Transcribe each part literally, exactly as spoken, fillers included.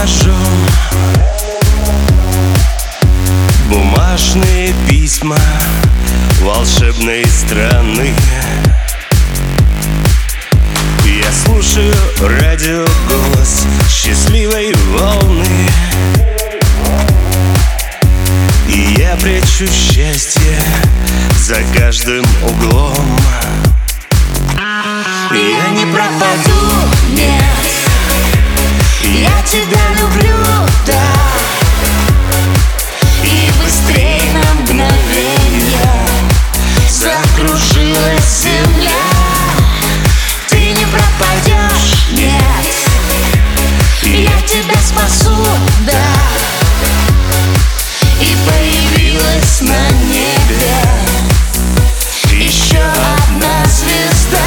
ножом. Бумажные письма волшебной страны. Я слушаю радио голос счастливой волны, и я прячу счастье за каждым углом. Я не пропаду, нет, я тебя люблю, да. И быстрее на мгновенье закружилась земля. Ты не пропадешь, нет, я тебя спасу, да. И появилась на небе еще одна звезда.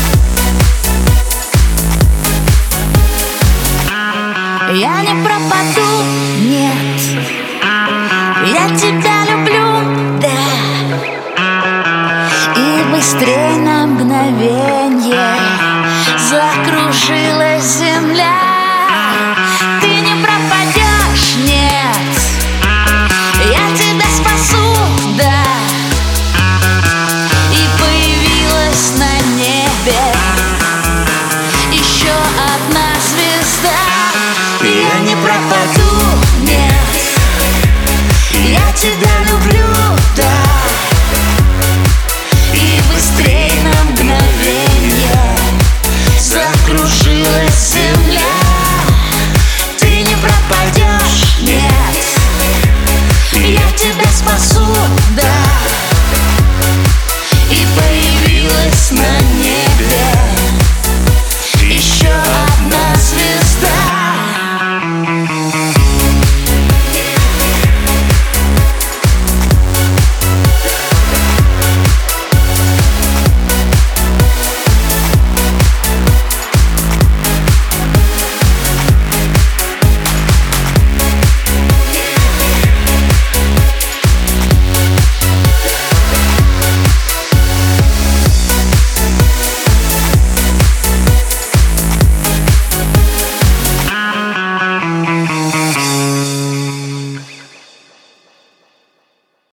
Я не пропаду.